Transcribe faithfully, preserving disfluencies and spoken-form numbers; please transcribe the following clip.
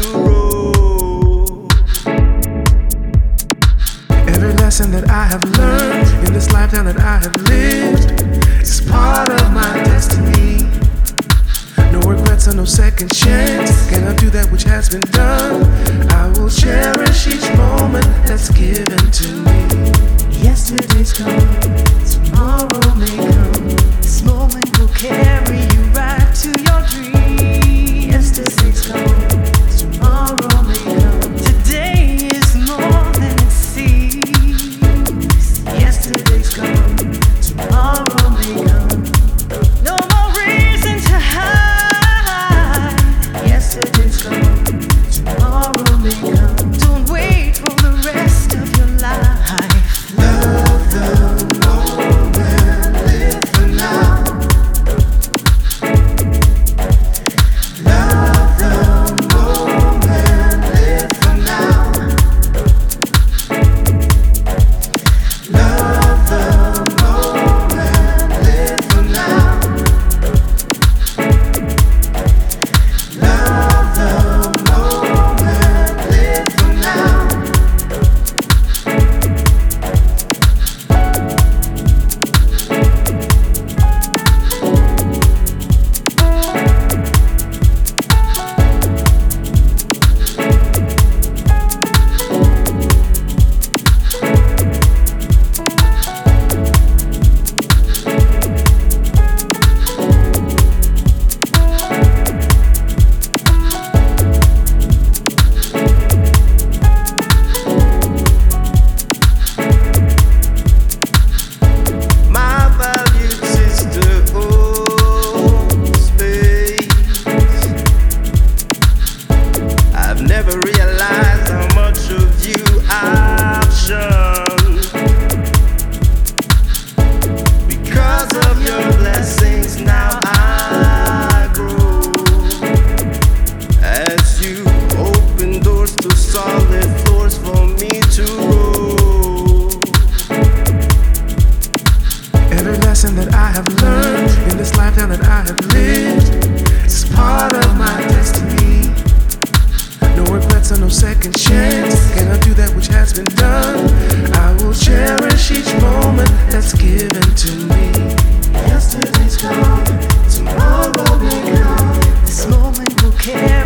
roll. Every lesson that I have learned in this lifetime that I have lived is part of my destiny. No regrets or no second chance. Can I do that which has been done? I will cherish each moment that's given to me. Yesterday's gone, tomorrow may come. This moment will carry you right to your dream. Yesterday's gone, tomorrow may come. Today is more than it seems. Yesterday's gone, tomorrow may come. No more reason to hide. Yesterday's gone, tomorrow may come. Don't wait for the rest of your life. Love the moment, live for now. Love the moment, live for now. Love the moment, live for now. Love the moment, live for now. My valued sister owns space. I've never realized how much of you I've shunned. Because of your blessings, now I grow. As you open doors to solid floors for me to roll. Every lesson that I have learned in this lifetime that I have lived is part of my destiny. No regrets or no second chance. Can I do that which has been done? I will cherish each moment that's given to me. Yesterday's gone, tomorrow may come. This moment will carry